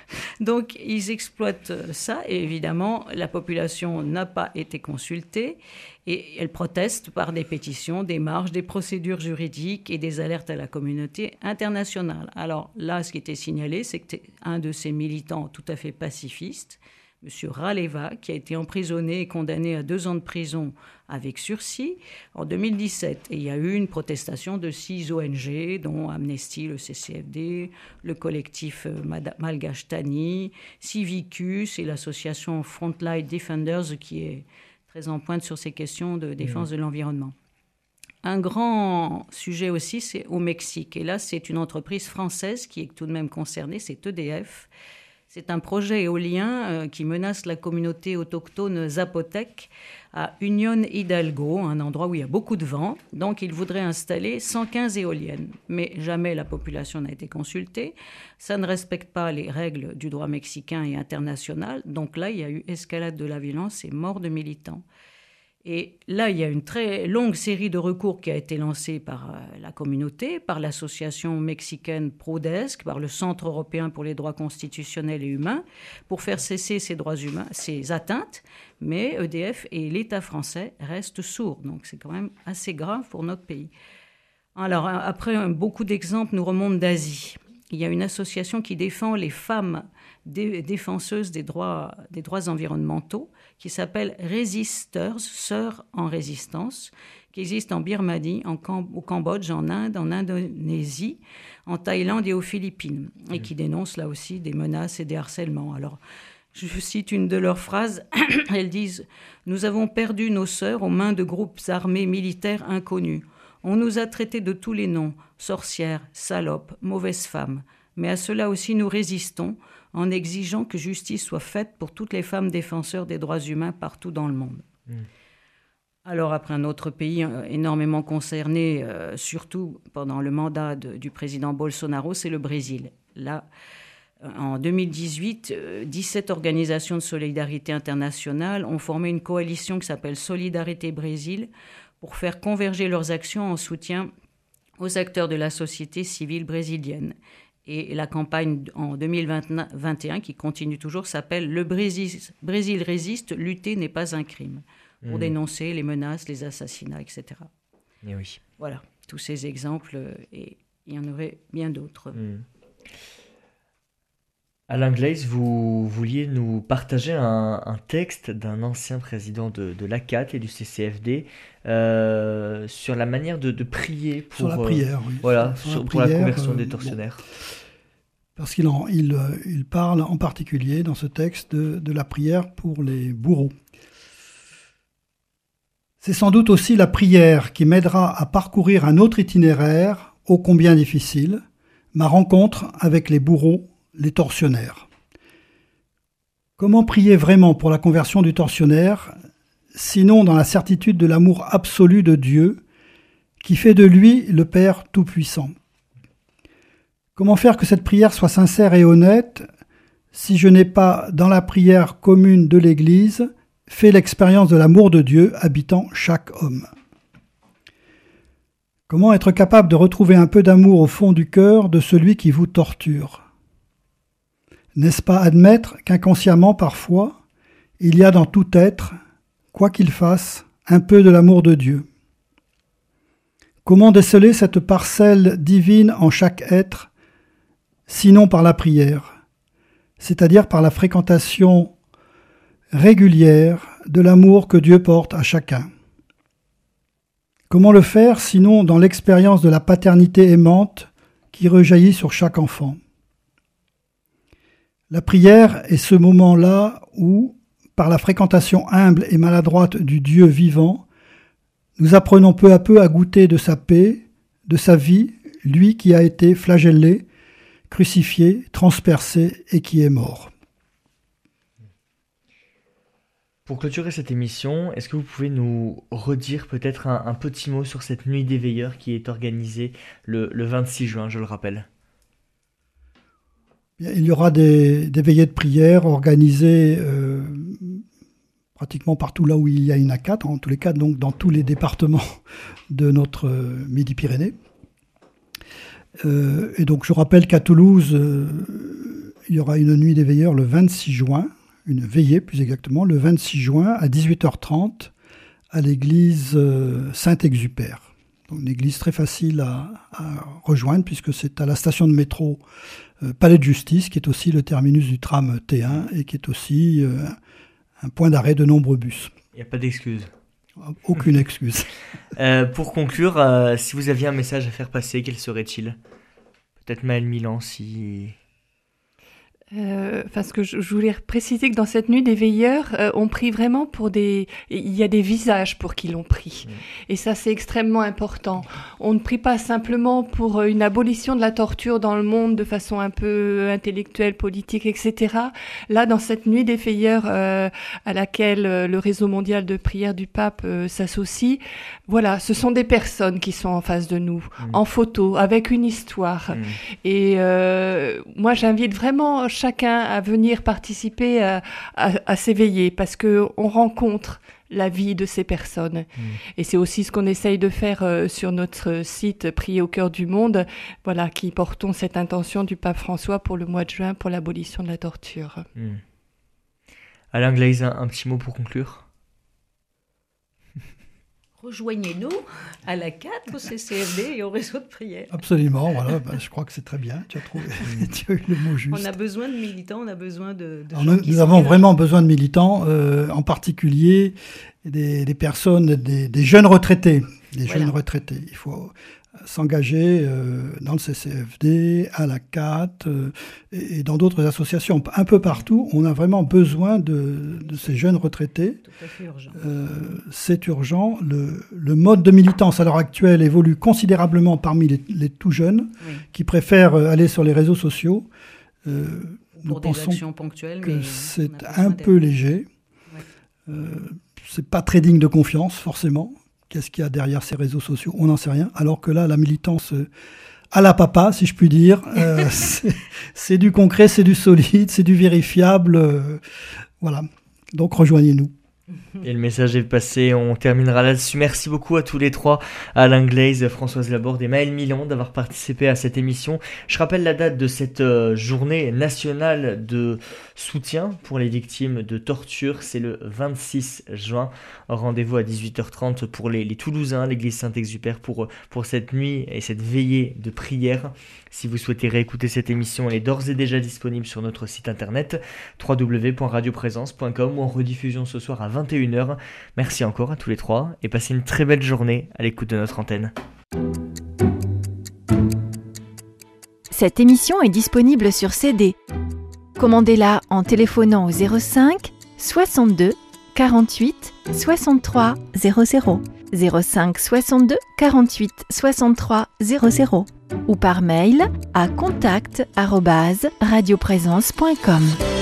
Donc, ils exploitent ça et évidemment, la population n'a pas été consultée et elle proteste par des pétitions, des marches, des procédures juridiques et des alertes à la communauté internationale. Alors là, ce qui était signalé, c'est que un de ces militants tout à fait pacifistes, M. Raleva, qui a été emprisonné et condamné à deux ans de prison avec sursis en deux mille dix-sept. Et il y a eu une protestation de six O N G, dont Amnesty, le C C F D, le collectif Malgache Tani, Civicus et l'association Frontline Defenders, qui est très en pointe sur ces questions de défense mmh. de l'environnement. Un grand sujet aussi, c'est au Mexique. Et là, c'est une entreprise française qui est tout de même concernée, c'est E D F. C'est un projet éolien euh, qui menace la communauté autochtone zapotèque à Union Hidalgo, un endroit où il y a beaucoup de vent. Donc, il voudrait installer cent quinze éoliennes. Mais jamais la population n'a été consultée. Ça ne respecte pas les règles du droit mexicain et international. Donc là, il y a eu escalade de la violence et mort de militants. Et là, il y a une très longue série de recours qui a été lancée par euh, la communauté, par l'association mexicaine Prodesc, par le Centre européen pour les droits constitutionnels et humains, pour faire cesser ces droits humains, ces atteintes. Mais E D F et l'État français restent sourds. Donc c'est quand même assez grave pour notre pays. Alors après, beaucoup d'exemples nous remontent d'Asie. Il y a une association qui défend les femmes dé- défenseuses des droits, des droits environnementaux, qui s'appelle Resisters, Sœurs en résistance, qui existe en Birmanie, en Cam- au Cambodge, en Inde, en Indonésie, en Thaïlande et aux Philippines, et qui dénoncent là aussi des menaces et des harcèlements. Alors, je cite une de leurs phrases, elles disent « Nous avons perdu nos sœurs aux mains de groupes armés militaires inconnus. On nous a traités de tous les noms, sorcières, salopes, mauvaises femmes. Mais à cela aussi nous résistons en exigeant que justice soit faite pour toutes les femmes défenseurs des droits humains partout dans le monde. Mmh. » Alors après un autre pays euh, énormément concerné, euh, surtout pendant le mandat de, du président Bolsonaro, c'est le Brésil. Là, en deux mille dix-huit, euh, dix-sept organisations de solidarité internationale ont formé une coalition qui s'appelle Solidarité Brésil pour faire converger leurs actions en soutien aux acteurs de la société civile brésilienne. Et la campagne en deux mille vingt et un, qui continue toujours, s'appelle « Le Brésil, Brésil résiste, lutter n'est pas un crime », pour mmh. dénoncer les menaces, les assassinats, et cetera. Et oui. Voilà, tous ces exemples, et il y en aurait bien d'autres. Mmh. Alain Gleis, vous vouliez nous partager un, un texte d'un ancien président de, de l'A C A T et du C C F D euh, sur la manière de, de prier pour, sur la prière, euh, oui. voilà, sur, sur, la pour prière, la conversion euh, des tortionnaires. Bon. Parce qu'il en, il, il parle en particulier dans ce texte de, de la prière pour les bourreaux. C'est sans doute aussi la prière qui m'aidera à parcourir un autre itinéraire, ô combien difficile, ma rencontre avec les bourreaux, les tortionnaires. Comment prier vraiment pour la conversion du tortionnaire, sinon dans la certitude de l'amour absolu de Dieu, qui fait de lui le Père Tout-Puissant. Comment faire que cette prière soit sincère et honnête si je n'ai pas, dans la prière commune de l'Église, fait l'expérience de l'amour de Dieu habitant chaque homme? Comment être capable de retrouver un peu d'amour au fond du cœur de celui qui vous torture? N'est-ce pas admettre qu'inconsciemment, parfois, il y a dans tout être, quoi qu'il fasse, un peu de l'amour de Dieu? Comment déceler cette parcelle divine en chaque être, sinon par la prière, c'est-à-dire par la fréquentation régulière de l'amour que Dieu porte à chacun? Comment le faire sinon dans l'expérience de la paternité aimante qui rejaillit sur chaque enfant? La prière est ce moment-là où, par la fréquentation humble et maladroite du Dieu vivant, nous apprenons peu à peu à goûter de sa paix, de sa vie, lui qui a été flagellé, crucifié, transpercé et qui est mort. Pour clôturer cette émission, est-ce que vous pouvez nous redire peut-être un, un petit mot sur cette nuit des veilleurs qui est organisée le, le vingt-six juin, je le rappelle? Il y aura des, des veillées de prière organisées euh, pratiquement partout là où il y a une A quatre, en tous les cas donc dans tous les départements de notre euh, Midi-Pyrénées. Euh, et donc je rappelle qu'à Toulouse, euh, il y aura une nuit des veilleurs le vingt-six juin, une veillée plus exactement, le vingt-six juin à dix-huit heures trente à l'église euh, Saint-Exupère. Donc une église très facile à, à rejoindre puisque c'est à la station de métro euh, Palais de Justice qui est aussi le terminus du tram T un et qui est aussi euh, un point d'arrêt de nombreux bus. Il n'y a pas d'excuse. Aucune excuse. euh, pour conclure, euh, si vous aviez un message à faire passer, quel serait-il? Peut-être Maëlle Milan, si... Euh, parce que je, je voulais préciser que dans cette nuit des veilleurs, euh, on prie vraiment pour des... Il y a des visages pour qui l'on prie. Mmh. Et ça, c'est extrêmement important. On ne prie pas simplement pour une abolition de la torture dans le monde de façon un peu intellectuelle, politique, et cetera. Là, dans cette nuit des veilleurs euh, à laquelle euh, le réseau mondial de prière du pape euh, s'associe, voilà, ce sont des personnes qui sont en face de nous, mmh. en photo, avec une histoire. Mmh. Et euh, moi, j'invite vraiment chacun à venir participer à, à, à s'éveiller parce qu'on rencontre la vie de ces personnes. Mmh. Et c'est aussi ce qu'on essaye de faire euh, sur notre site Prier au cœur du monde, voilà, qui portons cette intention du pape François pour le mois de juin pour l'abolition de la torture. Mmh. Alain Glaise, un, un petit mot pour conclure? Rejoignez-nous à la quatre, au C C F D et au réseau de prière. Absolument, voilà, ben, je crois que c'est très bien, tu as, trouvé, tu as eu le mot juste. On a besoin de militants, on a besoin de, de Alors, gens nous, qui nous avons vraiment besoin de militants, euh, en particulier des, des personnes, des, des jeunes retraités. Des voilà. jeunes retraités. Il faut s'engager euh, dans le C C F D, à la C A T euh, et, et dans d'autres associations. Un peu partout, on a vraiment besoin de, de ces jeunes retraités. Tout à fait urgent. Euh, c'est urgent. Le, le mode de militance à l'heure actuelle évolue considérablement parmi les, les tout jeunes oui. qui préfèrent aller sur les réseaux sociaux. Euh, Pour nous des pensons actions ponctuelles, que mais c'est un peu léger. Ouais. Euh, c'est pas très digne de confiance, forcément. Qu'est-ce qu'il y a derrière ces réseaux sociaux? On n'en sait rien. Alors que là, la militance euh, à la papa, si je puis dire, euh, c'est, c'est du concret, c'est du solide, c'est du vérifiable. Euh, voilà. Donc, rejoignez-nous. Et le message est passé, on terminera là-dessus. Merci beaucoup à tous les trois, Alain Glaise, Françoise Laborde et Maëlle Milan d'avoir participé à cette émission. Je rappelle la date de cette euh, journée nationale de soutien pour les victimes de torture, c'est le vingt-six juin. Rendez-vous à dix-huit heures trente pour les, les Toulousains, l'église Saint-Exupère pour, pour cette nuit et cette veillée de prière. Si vous souhaitez réécouter cette émission, elle est d'ores et déjà disponible sur notre site internet w w w point radio présence point com ou en rediffusion ce soir à vingt et une heures. Merci encore à tous les trois et passez une très belle journée à l'écoute de notre antenne. Cette émission est disponible sur C D. Commandez-la en téléphonant au zéro cinq soixante-deux quarante-huit soixante-trois zéro zéro, zéro cinq soixante-deux quarante-huit soixante-trois zéro zéro ou par mail à contact arobase radio présence point com.